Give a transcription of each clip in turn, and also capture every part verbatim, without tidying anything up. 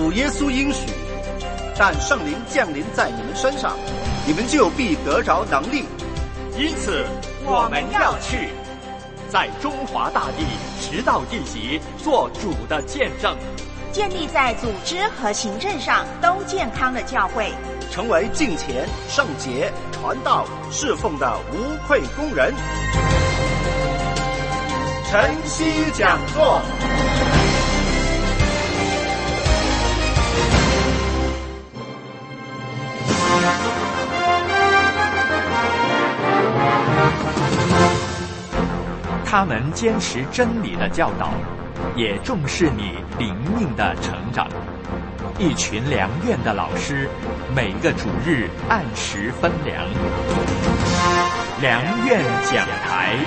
主耶稣应许，但圣灵降临在你们身上，你们就必得着能力。 因此我们要去，在中华大地直到地极做主的见证， 建立在组织和行政上都健康的教会， 成为敬虔、圣洁、传道、侍奉的无愧工人。晨曦讲座。 他们坚持真理的教导，也重视你灵命的成长。一群良院的老师，每个主日按时分粮。良院讲台。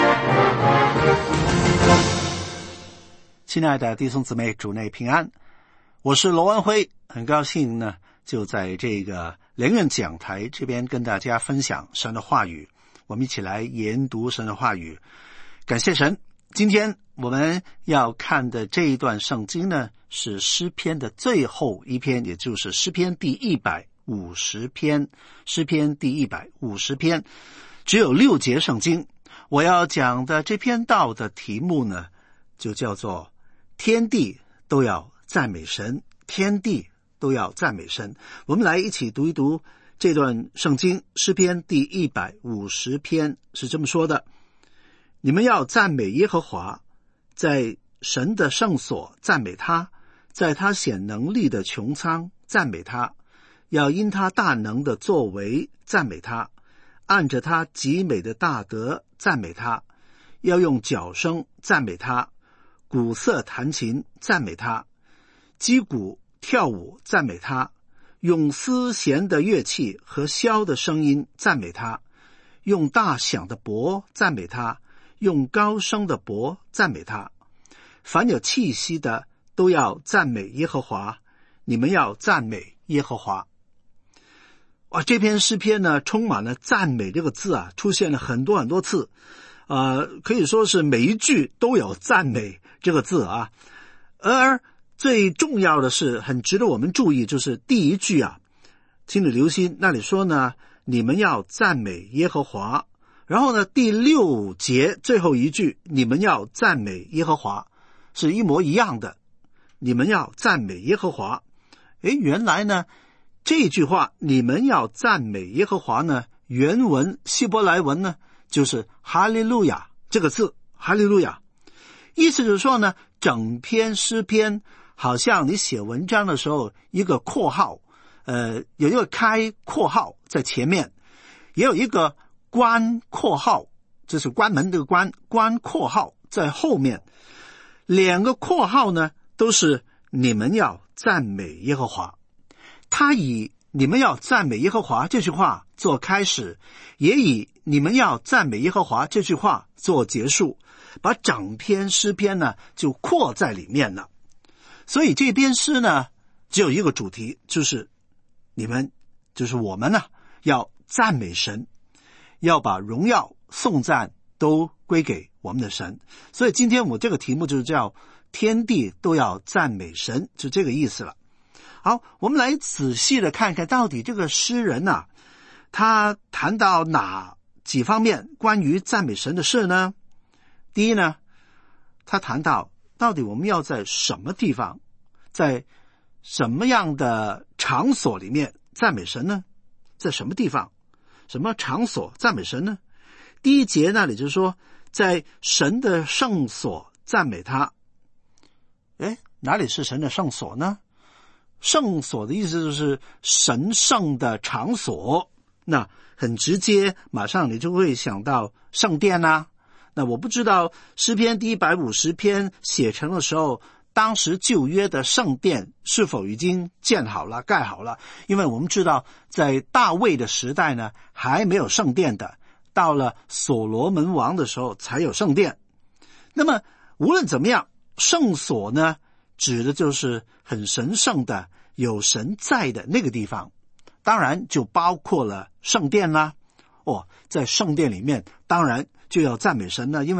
亲爱的弟兄姊妹，主内平安，我是罗文辉，很高兴呢，就在这个良院讲台这边跟大家分享神的话语，我们一起来研读神的话语。感谢神，今天我们要看的这一段圣经呢，是诗篇的最后一篇，也就是诗篇第一百五十篇。诗篇第一百五十篇只有六节圣经。我要讲的这篇道的题目呢，就叫做天地都要赞美神，天地都要赞美神。我们来一起读一读这段圣经，诗篇第一百五十篇是这么说的：你们要赞美耶和华，在神的圣所赞美他，在他显能力的穹苍赞美他，要因他大能的作为赞美他，按着他极美的大德赞美他，要用角声赞美他，鼓瑟弹琴赞美他，击鼓跳舞赞美他，用丝弦的乐器和箫的声音赞美他，用大响的钹赞美他，用高声的钹赞美他。凡有气息的都要赞美耶和华，你们要赞美耶和华。哇，这篇诗篇呢，充满了赞美这个字啊，出现了很多很多次，呃，可以说是每一句都有赞美这个字啊。而最重要的是，很值得我们注意，就是第一句啊，请你留心，那里说呢，你们要赞美耶和华。然后呢，第六节最后一句，你们要赞美耶和华，是一模一样的，你们要赞美耶和华。诶，原来呢，这句话你们要赞美耶和华呢，原文希伯来文呢，就是哈利路亚这个字，哈利路亚。意思就是说呢，整篇诗篇好像你写文章的时候，一个括号，呃，有一个开括号在前面，也有一个关括号，这是关门这个关，关括号在后面，两个括号呢都是你们要赞美耶和华。他以你们要赞美耶和华这句话做开始，也以你们要赞美耶和华这句话做结束，把整篇诗篇呢就括在里面了。所以这篇诗呢只有一个主题，就是你们，就是我们呢要赞美神，要把荣耀颂赞都归给我们的神。所以今天我这个题目就是叫天地都要赞美神，就这个意思了。好，我们来仔细的看看到底这个诗人啊，他谈到哪几方面关于赞美神的事呢？第一呢，他谈到到底我们要在什么地方，在什么样的场所里面赞美神呢？在什么地方什么场所赞美神呢？第一节那里就是说，在神的圣所赞美他。诶，哪里是神的圣所呢？圣所的意思就是神圣的场所，那很直接，马上你就会想到圣殿啊。那我不知道诗篇第一百五十篇写成的时候，当时旧约的圣殿是否已经建好了盖好了，因为我们知道在大卫的时代呢还没有圣殿的，到了所罗门王的时候才有圣殿。那么无论怎么样，圣所呢指的就是很神圣的有神在的那个地方，当然就包括了圣殿啦。哦，在圣殿里面当然就要赞美神了，因为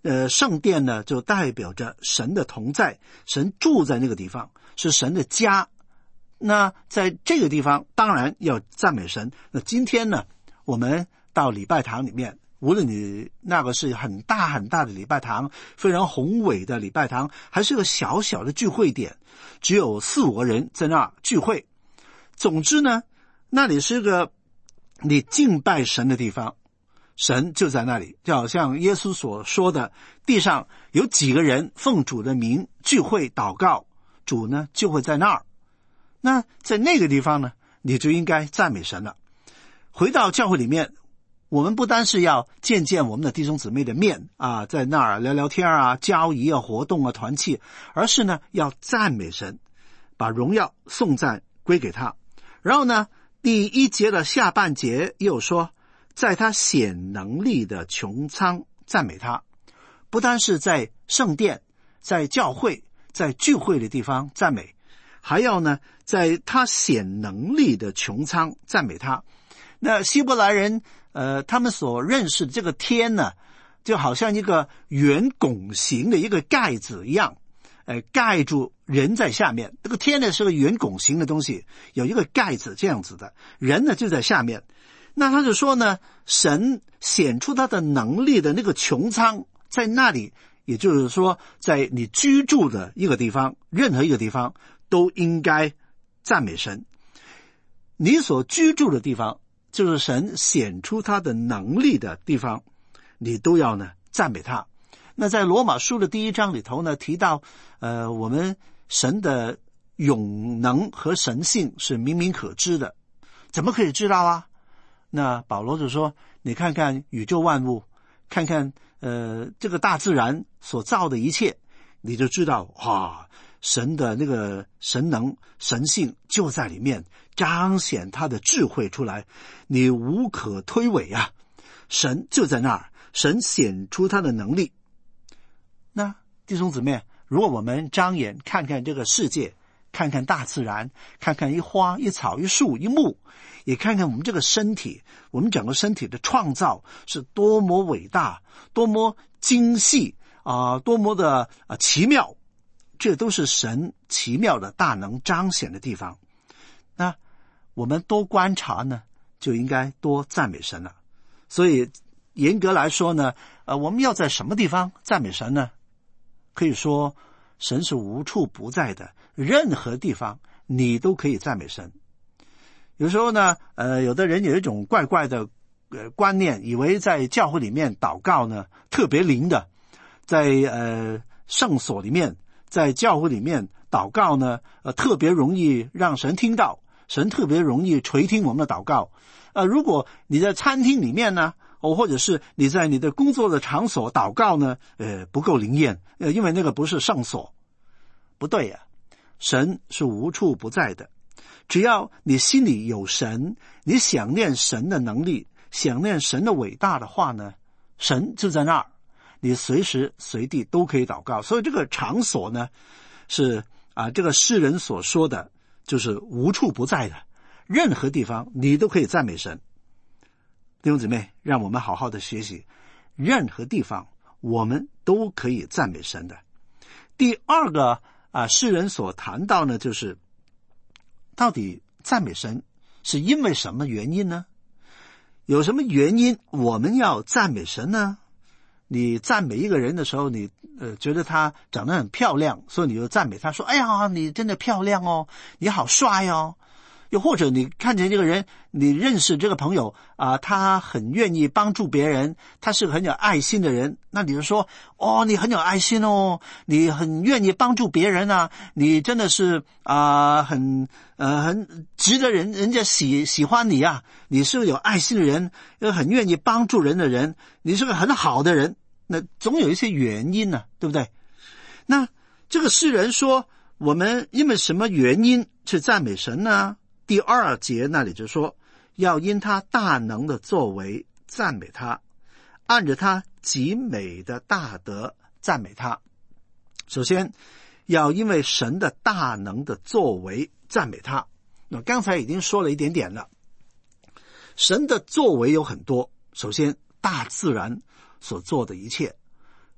呃，圣殿呢就代表着神的同在，神住在那个地方，是神的家。那在这个地方当然要赞美神。那今天呢，我们到礼拜堂里面，无论你那个是很大很大的礼拜堂，非常宏伟的礼拜堂，还是个小小的聚会点，只有四五个人在那儿聚会，总之呢，那里是个你敬拜神的地方，神就在那里。就好像耶稣所说的，地上有几个人奉主的名聚会祷告，主呢就会在那儿。那在那个地方呢，你就应该赞美神了。回到教会里面，我们不单是要见见我们的弟兄姊妹的面啊，在那儿聊聊天啊，交谊啊，活动啊，团契，而是呢要赞美神，把荣耀颂赞归给他。然后呢，第一节的下半节又说，在他显能力的穹苍赞美他。不单是在圣殿，在教会，在聚会的地方赞美，还要呢在他显能力的穹苍赞美他。那希伯来人呃，他们所认识的这个天呢，就好像一个圆拱形的一个盖子一样，呃，盖住人在下面。这个天呢是个圆拱形的东西，有一个盖子这样子的，人呢就在下面。那他就说呢，神显出他的能力的那个穹苍在那里，也就是说在你居住的一个地方，任何一个地方都应该赞美神。你所居住的地方就是神显出他的能力的地方，你都要呢赞美他。那在罗马书的第一章里头呢，提到呃，我们神的永能和神性是明明可知的。怎么可以知道啊？那保罗就说，你看看宇宙万物，看看呃这个大自然所造的一切，你就知道哇，神的那个神能神性就在里面，彰显他的智慧出来，你无可推诿啊。神就在那儿，神显出他的能力。那弟兄姊妹，如果我们张眼看看这个世界，看看大自然，看看一花一草一树一木，也看看我们这个身体，我们整个身体的创造是多么伟大，多么精细啊、呃，多么的、呃、奇妙，这都是神奇妙的大能彰显的地方。那我们多观察呢，就应该多赞美神了。所以严格来说呢，呃，我们要在什么地方赞美神呢？可以说神是无处不在的，任何地方你都可以赞美神。有时候呢，呃，有的人有一种怪怪的呃观念，以为在教会里面祷告呢特别灵的，在呃圣所里面，在教会里面祷告呢，呃特别容易让神听到，神特别容易垂听我们的祷告。呃，如果你在餐厅里面呢，哦，或者是你在你的工作的场所祷告呢，呃，不够灵验，呃，因为那个不是圣所。不对呀、啊，神是无处不在的。只要你心里有神，你想念神的能力，想念神的伟大的话呢，神就在那儿，你随时随地都可以祷告。所以这个场所呢，是啊，这个诗人所说的，就是无处不在的，任何地方你都可以赞美神。弟兄姊妹，让我们好好的学习，任何地方我们都可以赞美神的。第二个啊，诗人所谈到呢，就是到底赞美神是因为什么原因呢？有什么原因我们要赞美神呢？你赞美一个人的时候，你呃觉得他长得很漂亮，所以你就赞美他说，哎呀，你真的漂亮哦，你好帅哦。又或者你看见这个人，你认识这个朋友啊、呃，他很愿意帮助别人，他是个很有爱心的人，那你就说，哦，你很有爱心哦，你很愿意帮助别人啊，你真的是啊、呃，很呃很值得人人家喜喜欢你啊，你是个有爱心的人，又很愿意帮助人的人，你是个很好的人，那总有一些原因呢、啊，对不对？那这个诗人说，我们因为什么原因去赞美神呢？第二节那里就说，要因他大能的作为赞美他，按着他极美的大德赞美他。首先要因为神的大能的作为赞美他。那刚才已经说了一点点了，神的作为有很多。首先大自然所做的一切，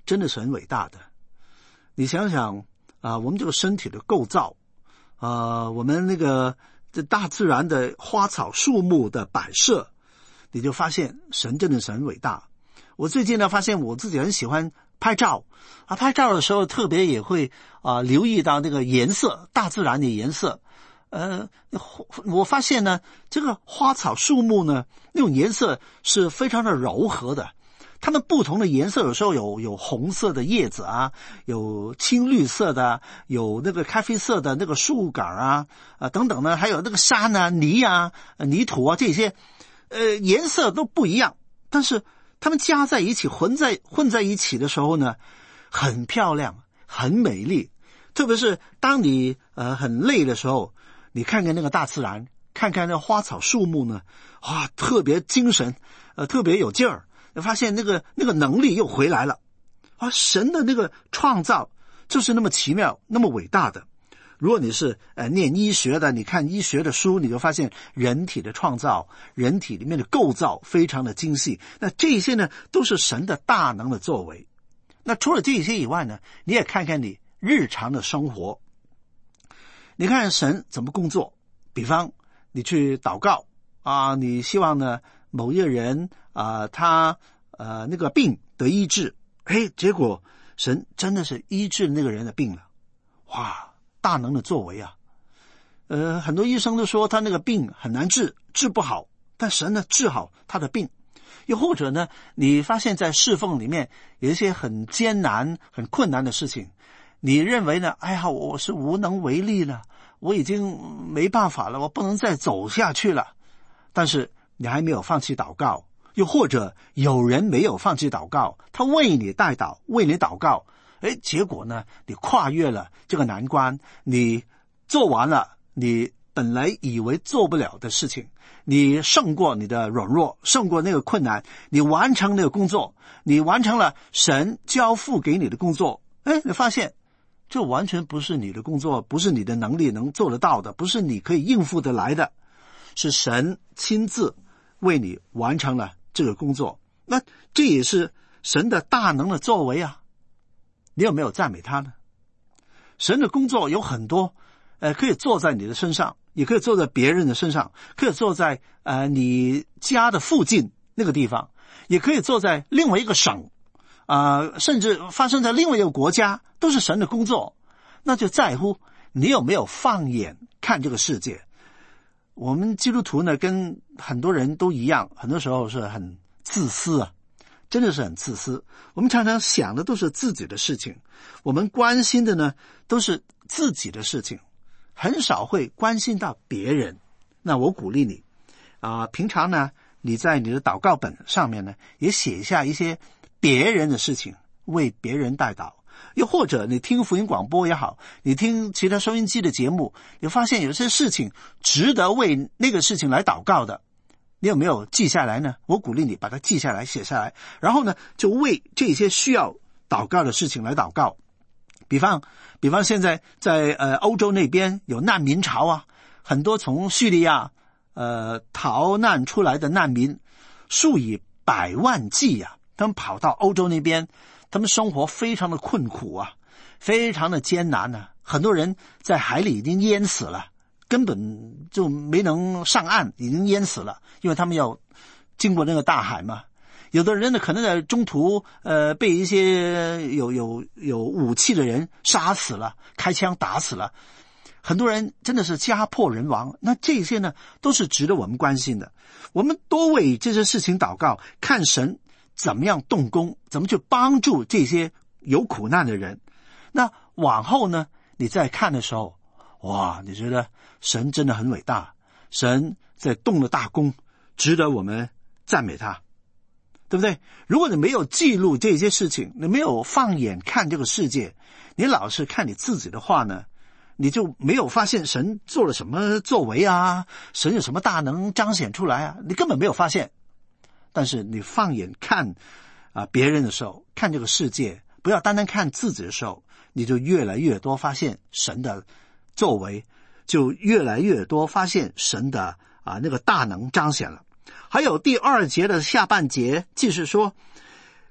真的是很伟大的。你想想啊、呃，我们这个身体的构造，啊、呃，我们那个这大自然的花草树木的摆设，你就发现神真的是很伟大。我最近呢发现我自己很喜欢拍照啊，拍照的时候特别也会啊、呃、留意到那个颜色，大自然的颜色。呃，我发现呢，这个花草树木呢，那种颜色是非常的柔和的。它们不同的颜色，有时候有有红色的叶子啊，有青绿色的，有那个咖啡色的那个树杆啊，啊等等呢，还有那个山啊、泥啊、泥土啊这些，呃，颜色都不一样，但是它们加在一起、混在混在一起的时候呢，很漂亮，很美丽。特别是当你呃很累的时候，你看看那个大自然，看看那花草树木呢，哇，特别精神，呃，特别有劲儿。发现那个那个能力又回来了啊！神的那个创造就是那么奇妙，那么伟大的。如果你是呃念医学的，你看医学的书，你就发现人体的创造，人体里面的构造非常的精细。那这些呢，都是神的大能的作为。那除了这些以外呢，你也看看你日常的生活，你看神怎么工作。比方你去祷告啊，你希望呢某一个人啊、呃，他呃那个病得医治，哎，结果神真的是医治那个人的病了，哇，大能的作为啊！呃，很多医生都说他那个病很难治，治不好，但神呢治好他的病。又或者呢，你发现在侍奉里面有一些很艰难、很困难的事情，你认为呢？哎呀，我是无能为力了，我已经没办法了，我不能再走下去了。但是你还没有放弃祷告，又或者有人没有放弃祷告，他为你代祷，为你祷告，哎，结果呢，你跨越了这个难关，你做完了你本来以为做不了的事情，你胜过你的软弱，胜过那个困难，你完成那个工作，你完成了神交付给你的工作，哎，你发现这完全不是你的工作，不是你的能力能做得到的，不是你可以应付得来的，是神亲自为你完成了这个工作。那这也是神的大能的作为啊，你有没有赞美他呢？神的工作有很多，呃，可以做在你的身上，也可以做在别人的身上，可以做在呃你家的附近那个地方，也可以做在另外一个省啊、呃，甚至发生在另外一个国家，都是神的工作。那就在乎你有没有放眼看这个世界。我们基督徒呢，跟很多人都一样，很多时候是很自私啊，真的是很自私。我们常常想的都是自己的事情，我们关心的呢都是自己的事情，很少会关心到别人。那我鼓励你啊、呃，平常呢你在你的祷告本上面呢也写下一些别人的事情，为别人代祷。又或者你听福音广播也好，你听其他收音机的节目，你发现有些事情值得为那个事情来祷告的，你有没有记下来呢？我鼓励你把它记下来，写下来，然后呢就为这些需要祷告的事情来祷告。比方比方现在在呃欧洲那边有难民潮啊，很多从叙利亚呃逃难出来的难民数以百万计啊，他们跑到欧洲那边，他们生活非常的困苦啊，非常的艰难啊，很多人在海里已经淹死了，根本就没能上岸，已经淹死了，因为他们要经过那个大海嘛。有的人呢可能在中途呃被一些有有有武器的人杀死了，开枪打死了，很多人真的是家破人亡。那这些呢都是值得我们关心的，我们多为这些事情祷告，看神怎么样动工，怎么去帮助这些有苦难的人。那往后呢你再看的时候，哇，你觉得神真的很伟大，神在动了大功，值得我们赞美他，对不对？如果你没有记录这些事情，你没有放眼看这个世界，你老是看你自己的话呢，你就没有发现神做了什么作为啊，神有什么大能彰显出来啊，你根本没有发现。但是你放眼看啊别人的时候，看这个世界，不要单单看自己的时候，你就越来越多发现神的作为，就越来越多发现神的啊那个大能彰显了。还有第二节的下半节，即是说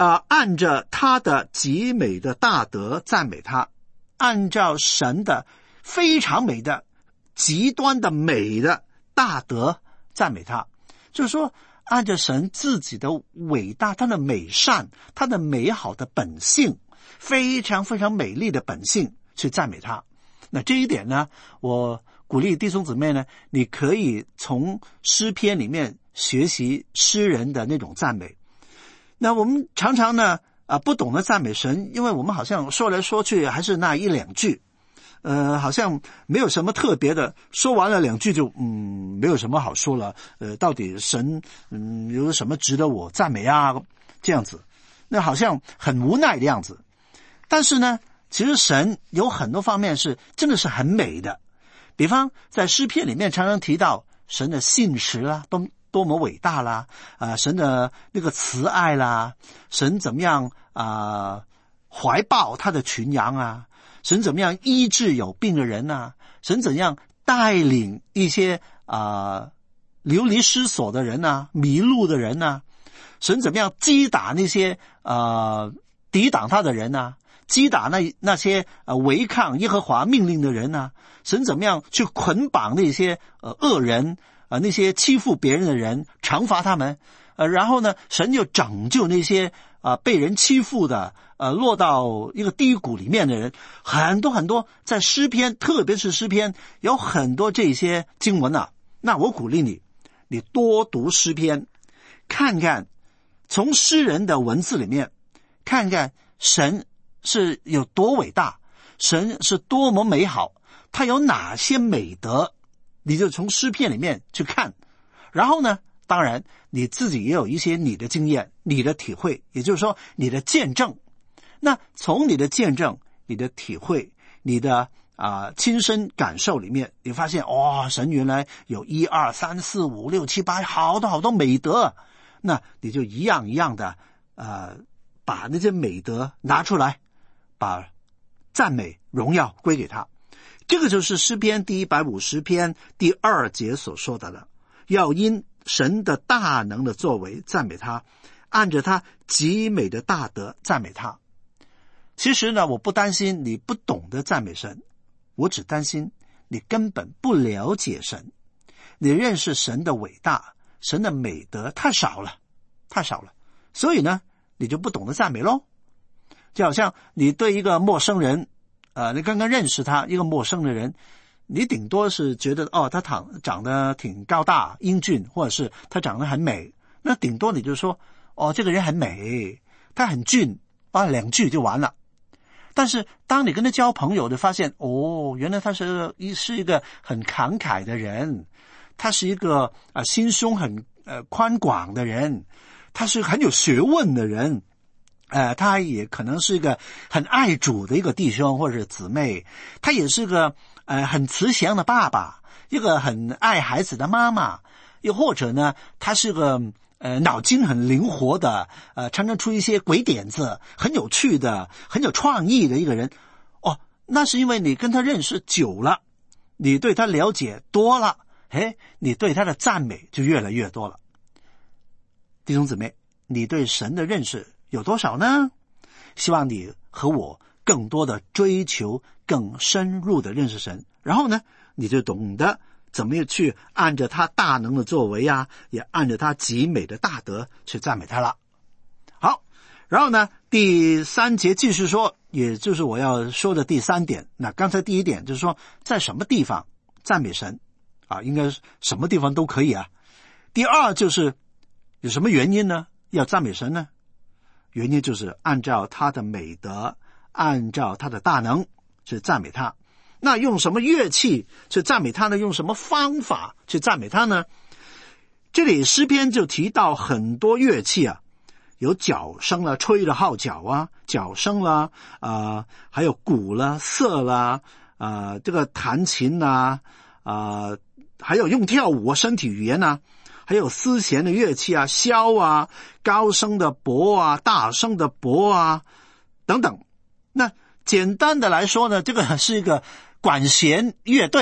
呃，按着他的极美的大德赞美他，按照神的非常美的极端的美的大德赞美他，就是说按着神自己的伟大，他的美善，他的美好的本性，非常非常美丽的本性去赞美他。那这一点呢，我鼓励弟兄姊妹呢，你可以从诗篇里面学习诗人的那种赞美。那我们常常呢啊不懂得赞美神，因为我们好像说来说去还是那一两句，呃好像没有什么特别的，说完了两句就嗯没有什么好说了，呃到底神嗯有什么值得我赞美啊，这样子，那好像很无奈的样子。但是呢，其实神有很多方面是真的是很美的，比方在诗篇里面常常提到神的信实啦，都多么伟大啦，啊、呃，神的那个慈爱啦，神怎么样啊、呃、怀抱他的群羊啊，神怎么样医治有病的人啊，神怎样带领一些啊、呃、流离失所的人啊，迷路的人啊，神怎么样击打那些呃抵挡他的人啊，击打那那些呃违抗耶和华命令的人啊，神怎么样去捆绑那些呃恶人啊、呃，那些欺负别人的人，惩罚他们，呃，然后呢，神就拯救那些啊、呃、被人欺负的，呃，落到一个低谷里面的人，很多很多，在诗篇，特别是诗篇，有很多这些经文啊。那我鼓励你，你多读诗篇，看看从诗人的文字里面，看看神是有多伟大，神是多么美好，他有哪些美德。你就从诗篇里面去看，然后呢，当然你自己也有一些你的经验，你的体会，也就是说你的见证。那从你的见证，你的体会，你的啊、呃、亲身感受里面，你发现哇、哦，神原来有一二三四五六七八好多好多美德，那你就一样一样的呃把那些美德拿出来，把赞美荣耀归给他。这个就是诗篇第一百五十篇第二节所说的了，要因神的大能的作为赞美他，按着他极美的大德赞美他。其实呢，我不担心你不懂得赞美神，我只担心你根本不了解神，你认识神的伟大，神的美德太少了，太少了，所以呢，你就不懂得赞美咯。就好像你对一个陌生人呃，你刚刚认识他，一个陌生的人，你顶多是觉得哦，他长长得挺高大英俊，或者是他长得很美，那顶多你就说哦，这个人很美，他很俊啊，两句就完了。但是当你跟他交朋友，就发现哦，原来他是一是一个很慷慨的人，他是一个啊、呃、心胸很呃宽广的人，他是很有学问的人。呃，他也可能是一个很爱主的一个弟兄或者是姊妹，他也是个呃很慈祥的爸爸，一个很爱孩子的妈妈，又或者呢，他是个呃脑筋很灵活的，呃常常出一些鬼点子，很有趣的，很有创意的一个人。哦，那是因为你跟他认识久了，你对他了解多了，哎，你对他的赞美就越来越多了。弟兄姊妹，你对神的认识有多少呢？希望你和我更多的追求更深入的认识神，然后呢，你就懂得怎么去按着他大能的作为啊，也按着他极美的大德去赞美他了。好，然后呢，第三节继续说，也就是我要说的第三点。那刚才第一点就是说，在什么地方赞美神啊，应该什么地方都可以啊。第二就是有什么原因呢？要赞美神呢？原因就是按照他的美德，按照他的大能去赞美他。那用什么乐器去赞美他呢？用什么方法去赞美他呢？这里诗篇就提到很多乐器啊，有角声啦，吹的号角啊，角声啦，啊、呃，还有鼓啦，瑟啦，啊、呃，这个弹琴啦，啊、呃，还有用跳舞啊，身体语言啊。还有丝弦的乐器啊，箫啊，高声的钹啊，大声的钹啊，等等。那简单的来说呢，这个是一个管弦乐队啊，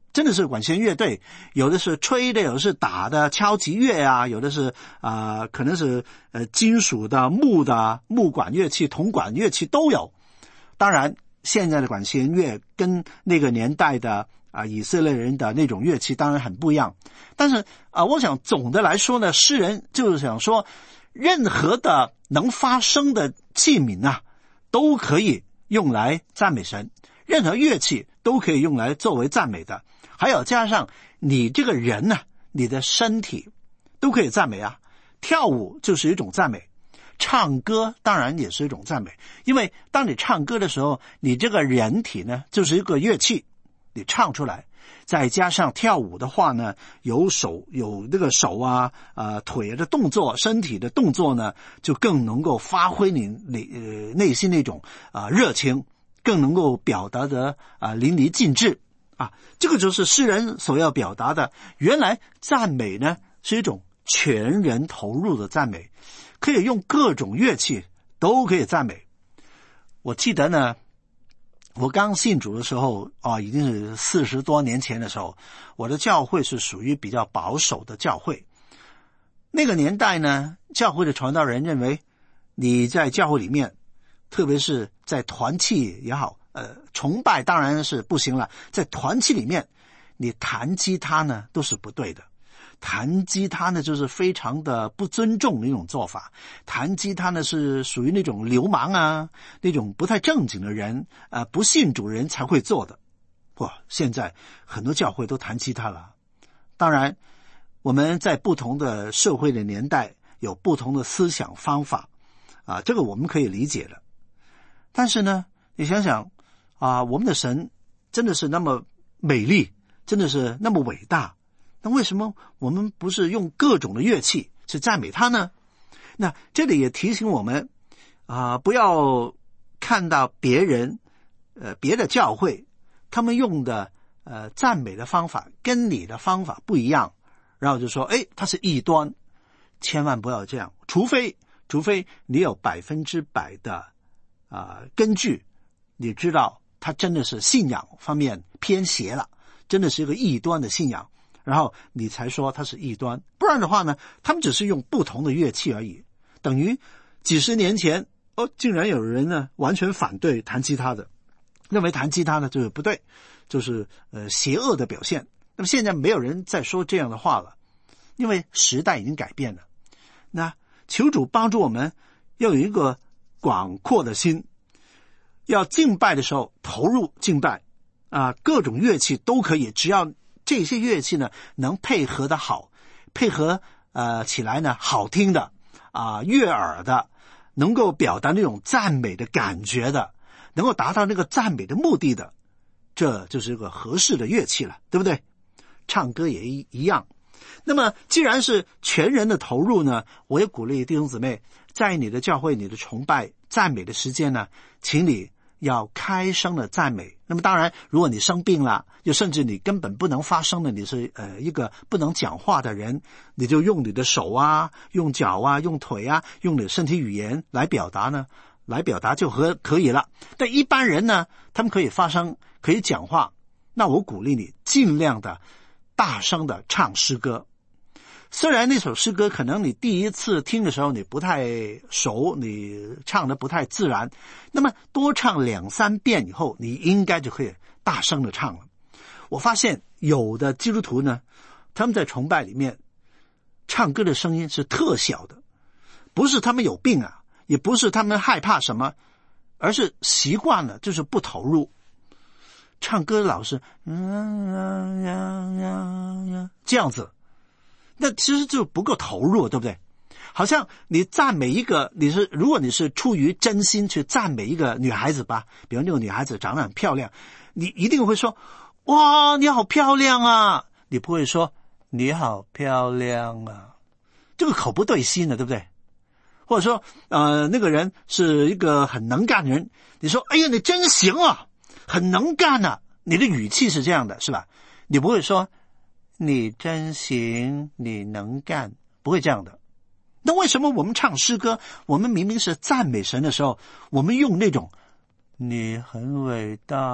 真的是管弦乐队，有的是吹的，有的是打的敲击乐啊，有的是啊、呃，可能是呃金属的、木的、木管乐器、铜管乐器都有。当然，现在的管弦乐跟那个年代的啊、呃、以色列人的那种乐器当然很不一样。但是啊、呃，我想总的来说呢，诗人就是想说，任何的能发声的器皿啊，都可以用来赞美神，任何乐器都可以用来作为赞美的。还有加上你这个人呢、啊，你的身体都可以赞美啊。跳舞就是一种赞美，唱歌当然也是一种赞美，因为当你唱歌的时候，你这个人体呢就是一个乐器，你唱出来，再加上跳舞的话呢，有手有那个手啊、呃腿的动作，身体的动作呢，就更能够发挥你内呃内心那种啊、呃、热情，更能够表达的啊、呃、淋漓尽致。啊，这个就是诗人所要表达的。原来赞美呢是一种全人投入的赞美，可以用各种乐器都可以赞美。我记得呢，我刚信主的时候啊，已经是四十多年前的时候，我的教会是属于比较保守的教会。那个年代呢，教会的传道人认为，你在教会里面，特别是在团契也好，呃，崇拜当然是不行了，在团契里面，你弹吉他呢都是不对的。弹吉他呢就是非常的不尊重的一种做法，弹吉他呢是属于那种流氓啊，那种不太正经的人，呃，不信主人才会做的。哇，现在很多教会都弹吉他了。当然，我们在不同的社会的年代有不同的思想方法，啊，这个我们可以理解的。但是呢，你想想。啊，我们的神真的是那么美丽，真的是那么伟大，那为什么我们不是用各种的乐器去赞美他呢？那这里也提醒我们啊，不要看到别人呃别的教会他们用的呃赞美的方法跟你的方法不一样，然后就说诶他是异端，千万不要这样，除非除非你有百分之百的啊、呃、根据，你知道他真的是信仰方面偏邪了，真的是一个异端的信仰，然后你才说他是异端。不然的话呢，他们只是用不同的乐器而已。等于几十年前哦，竟然有人呢完全反对弹吉他的，认为弹吉他呢就是不对，就是呃邪恶的表现。那么现在没有人再说这样的话了，因为时代已经改变了。那求主帮助我们要有一个广阔的心，要敬拜的时候投入敬拜啊，各种乐器都可以，只要这些乐器呢能配合的好，配合呃起来呢好听的啊，悦耳的，能够表达那种赞美的感觉的，能够达到那个赞美的目的的，这就是一个合适的乐器了，对不对？唱歌也一样。那么既然是全人的投入呢，我也鼓励弟兄姊妹，在你的教会你的崇拜赞美的时间呢，请你要开声的赞美。那么当然如果你生病了，又甚至你根本不能发声的，你是呃一个不能讲话的人，你就用你的手啊，用脚啊，用腿啊，用你的身体语言来表达呢，来表达就和可以了。但一般人呢，他们可以发声，可以讲话，那我鼓励你尽量的大声的唱诗歌。虽然那首诗歌可能你第一次听的时候你不太熟，你唱的不太自然，那么多唱两三遍以后，你应该就可以大声的唱了。我发现有的基督徒呢，他们在崇拜里面唱歌的声音是特小的，不是他们有病啊，也不是他们害怕什么，而是习惯了就是不投入。唱歌老是嗯呀呀呀这样子，那其实就不够投入，对不对？好像你赞美一个，你是如果你是出于真心去赞美一个女孩子吧，比如那个女孩子长得很漂亮，你一定会说哇你好漂亮啊，你不会说你好漂亮啊，这个口不对心的，对不对？或者说呃那个人是一个很能干的人，你说哎呀你真行啊，很能干啊，你的语气是这样的，是吧？你不会说你真行，你能干，不会这样的。那为什么我们唱诗歌，我们明明是赞美神的时候，我们用那种你很伟大，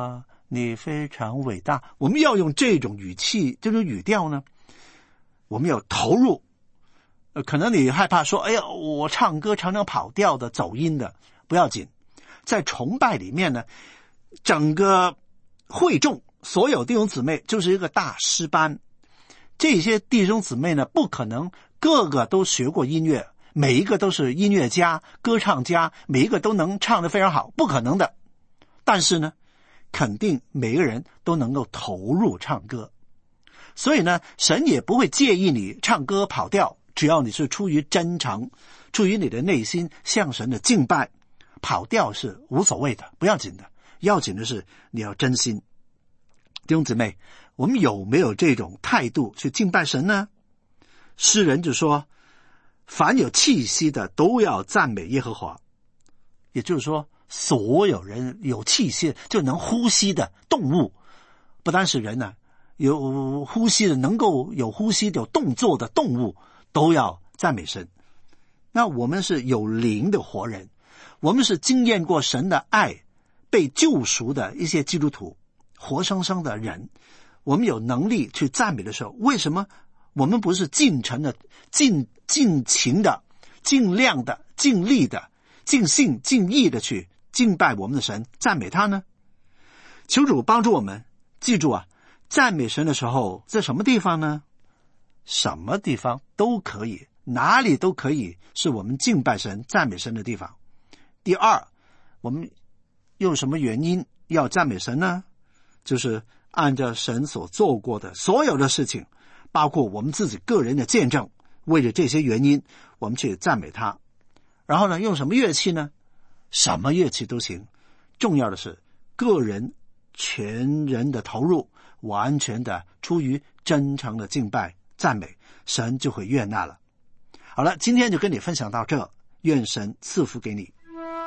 你非常伟大。我们要用这种语气，这种语调呢，我们要投入。呃，可能你害怕说，哎呀，我唱歌常常跑调的、走音的，不要紧。在崇拜里面呢，整个会众所有弟兄姊妹就是一个大诗班。这些弟兄姊妹呢，不可能个个都学过音乐，每一个都是音乐家、歌唱家，每一个都能唱得非常好，不可能的。但是呢，肯定每个人都能够投入唱歌。所以呢，神也不会介意你唱歌跑调，只要你是出于真诚，出于你的内心向神的敬拜，跑调是无所谓的，不要紧的。要紧的是你要真心。弟兄姊妹，我们有没有这种态度去敬拜神呢？诗人就说，凡有气息的都要赞美耶和华。也就是说，所有人有气息就能呼吸的动物，不单是人呢、啊，有呼吸的，能够有呼吸有动作的动物都要赞美神。那我们是有灵的活人，我们是经验过神的爱，被救赎的一些基督徒，活生生的人，我们有能力去赞美的时候，为什么我们不是尽诚的、尽尽情的、尽量的、尽力的、尽心尽意的去敬拜我们的神，赞美他呢？求主帮助我们记住啊，赞美神的时候在什么地方呢？什么地方都可以，哪里都可以是我们敬拜神赞美神的地方。第二，我们用什么原因要赞美神呢？就是按照神所做过的所有的事情，包括我们自己个人的见证，为了这些原因我们去赞美他。然后呢，用什么乐器呢？什么乐器都行，重要的是个人全人的投入，完全的出于真诚的敬拜赞美，神就会悦纳了。好了，今天就跟你分享到这，愿神赐福给你。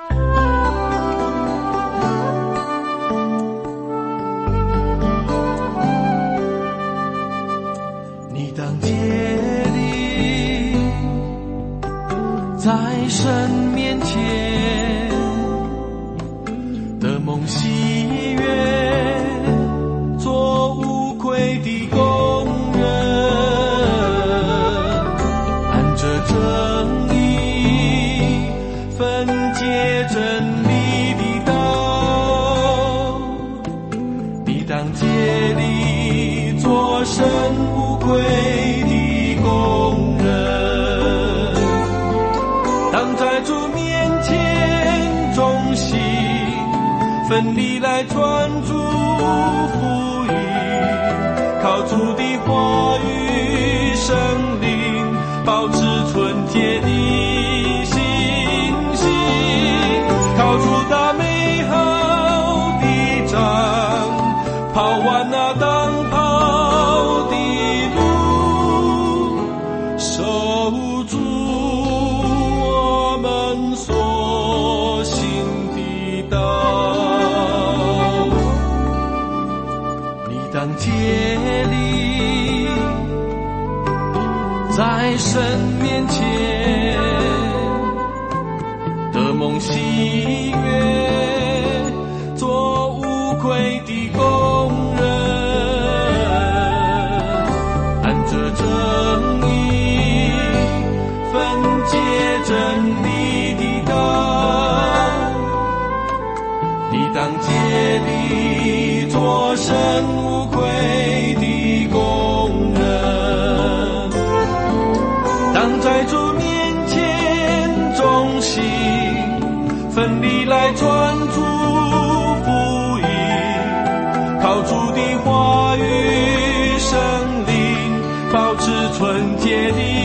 你当竭力在神面前的梦喜悦，做无愧的工人，按着正义分解真理的道。你当竭力做神无愧的工人，当在主面前忠心奋力来传主福音，靠主的话语生灵，保持纯洁的信心，靠主打美好的仗，跑完那当跑的路，守住我们所行的道。你当竭力在神面前的梦喜悦，做无愧的工人，按着正义分解真理的道。你当竭力做神无愧的工人，当在主面前忠心奋力来传主福音，靠主的话语生灵，保持纯洁的